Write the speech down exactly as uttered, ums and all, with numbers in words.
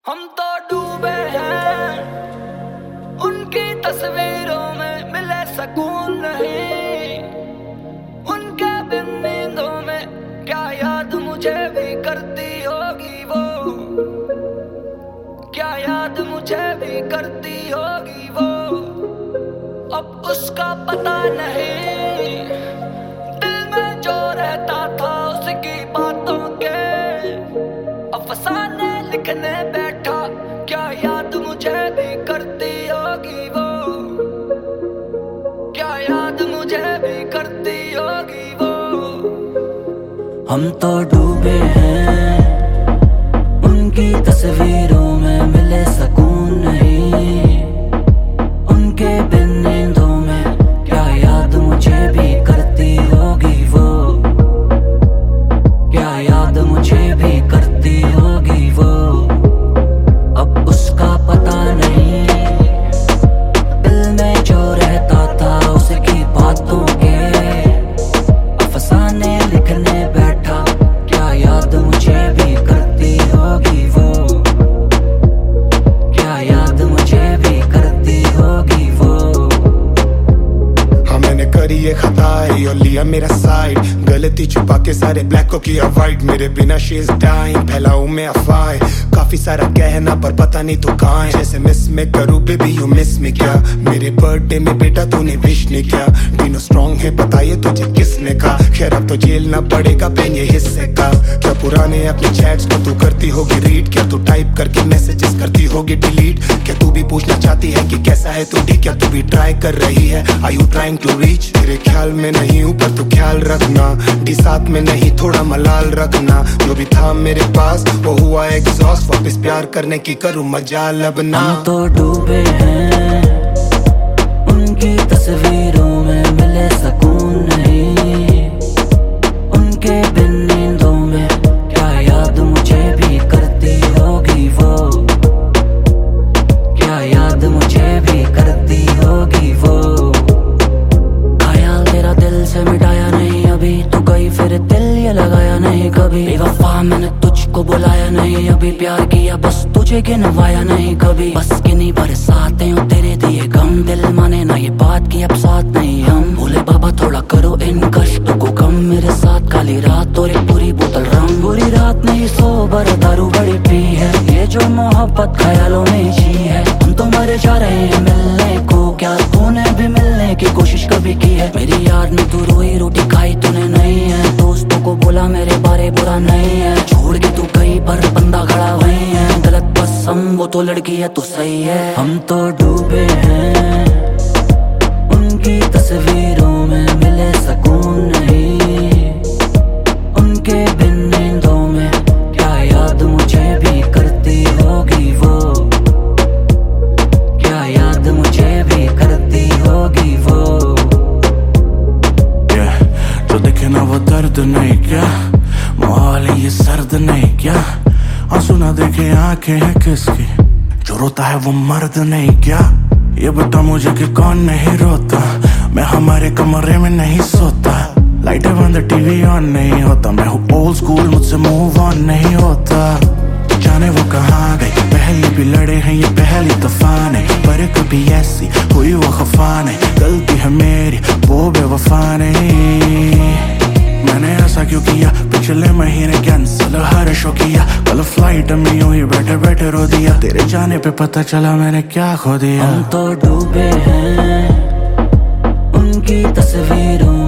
हम तो डूबे हैं उनकी तस्वीरों में, मिले सुकून नहीं उनके बिन नींदों में। क्या याद मुझे भी करती होगी वो, क्या याद मुझे भी करती होगी वो। अब उसका पता नहीं, दिल में जो रहता था उसकी बातों के अफसाने लिखने बैठा। क्या याद मुझे भी करती होगी वो, क्या याद मुझे भी करती होगी वो। हम तो डूबे हैं उनकी तस्वीरों में, मिले सुकून नहीं उनके बिन नींदों में। क्या याद मुझे भी करती होगी वो, क्या याद मुझे भी करती होगी वो। अब उसका पता नहीं, दिल में जो रहता था उसकी बातों के अफसाने लिखने बैठा। क्या याद मुझे भी करती होगी वो, क्या याद मुझे भी करती होगी वो। हाँ मैंने करी ये खता है और लिया मेरा साइड, गलती छुपा के सारे ब्लैक को किया वाइट। मेरे बिना शी इज डाइंग, फैलाऊं मैं अफवाहें, काफी सारा कहना पर पता नहीं तो कहाँ है। जैसे मिस में करूँ बेबी यू मिस में क्या, मेरे बर्थडे में बेटा तूने विश नहीं किया। तीनों स्ट्रॉन्ग है पता ये तुझे किसने कहा, खैर अब तो झेलना पड़ेगा पेन ये हिस्से का। क्या पुराने अपने चैट्स को तू करती होगी रीड, क्या तू टाइप करके मैसेजेस करती होगी डिलीट। क्या तू भी पूछना चाहती है कि कैसा है तू ठीक, क्या तू भी ट्राई कर रही है, are you trying to reach. तेरे ख्याल में नहीं हूँ पर तू ख्याल रखना, डी साथ में नहीं थोड़ा मलाल रखना। जो भी था मेरे पास वो हुआ एग्जॉस्ट, वापस प्यार करने की करूँ मजाल अब ना। हम तो डूबे हैं उनकी तस्वीरों में, मिले सुकून नहीं उनके बिन नींदों में। क्या याद मुझे भी करती होगी वो, क्या याद मुझे भी करती होगी वो। ख्याल तेरा दिल से मिटाया नहीं अभी, तू गई फिर दिल ये लगाया नहीं कभी। बेवफा मैंने तुझको बुलाया नहीं अभी, प्यार किया बस तुझे गिनवाया नहीं कभी। बस किन्हीं बरसातें हो तेरे दिए गम, दिल माने ना ये बात की अब साथ नहीं हम। भोले बाबा थोड़ा करो इन कष्टों को कम, मेरे साथ काली रात और एक पूरी बोतल रंग। बुरी रात नहीं सोबर दारू बड़ी पी है, ये जो मोहब्बत ख्यालों में जी है। हम तो मर जा रहे हैं मिलने को, क्या तूने भी मिलने की कोशिश कभी की है। मेरी याद में तू रोई रोटी खाई तूने नहीं है, दोस्तों को बोला मेरे बारे बुरा नहीं है। छोड़ के तू गई पर बंदा खड़ा वही है, गलत बस हम वो तो लड़की है तू सही है। हम तो डूबे हैं उनकी तस्वीरों में, मिले सुकून नहीं उनके बिन नींदों में। क्या याद मुझे भी करती होगी वो, क्या याद मुझे भी करती होगी वो। yeah, जो दिखे ना वो दर्द नहीं क्या, माहौल ये सर्द नहीं क्या। आंसू ना देखे आंखें हैं किसकी, जो रोता है वो मर्द नहीं क्या। ये बता मुझे कि कौन नहीं रोता, मैं हमारे कमरे में नहीं सोता। लाइटें बंद टीवी ऑन नहीं होता, मैं हूँ ओल्ड स्कूल मुझसे मूव ऑन नहीं होता। जाने वो कहाँ गई, पहली भी लड़े हैं ये पहली तूफान है, पर कभी ऐसी हुई वो खफा नहीं। गलती है मेरी वो बेवफा नहीं, मैंने ऐसा क्यों किया पिछले महीने कैंसिल हर शो किया। कल फ्लाइट में यूं ही बैठे बैठे रो दिया, तेरे जाने पे पता चला मैंने क्या खो दिया। हम तो डूबे हैं उनकी तस्वीरों